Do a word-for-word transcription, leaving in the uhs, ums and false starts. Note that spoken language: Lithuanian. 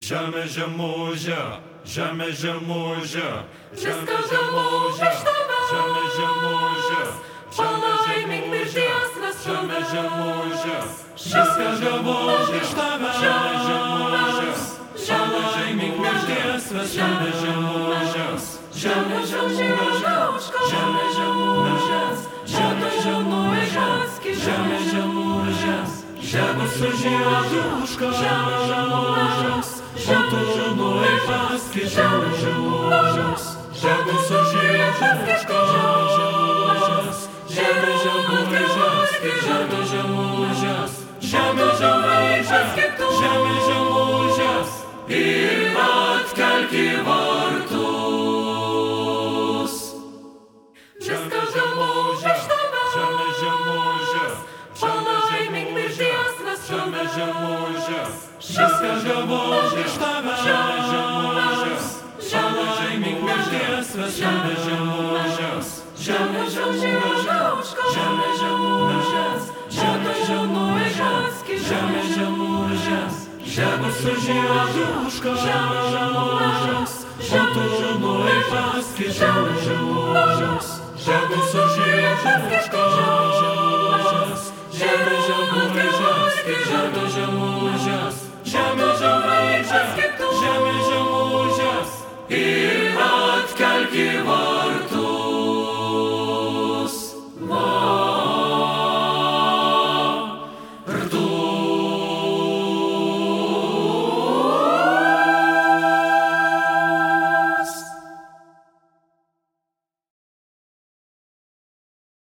Jamais žemužia, žemė žemužia, žemė Viskas žemužia, iš tavęs. žemė žemužia, žemė Palaimink žemužia, mirties žemė vestuves. žemužia, viskas žemužia, iš tavęs. žemė žemužia, palaimink mirties vestuves, žemė žemužia, žemė žemužia, žemė žemužia, žemė žemužia, žemė žemužia, žemė sužieduška, žemė žemužia. Žemė žemuje paskui, žemė žemūžės, žemė sužieduška, žemė žemuje paskui, žemė žemūžės, žemė žemūžės, žemė žemūžės, ir atkelk į vartus. Žemė žemūžė, žemė žemūžė, Palaimink mirties žemė vestuves. žemūžė. Viskas žemužia iš tavęs, žemė žemužia, palaimink mirties vestuves, žemė žemužia, žemė žemužia, žemė žemužia, žemė žemužia, žemė žemužia, žemė sužieduška, žemė žemužia, žemė žemuje paskui, žemė žemužia, žemė sužieduška, žemė žemužia, žemė žemuje paskui, žemė žemužia. Žemė žemė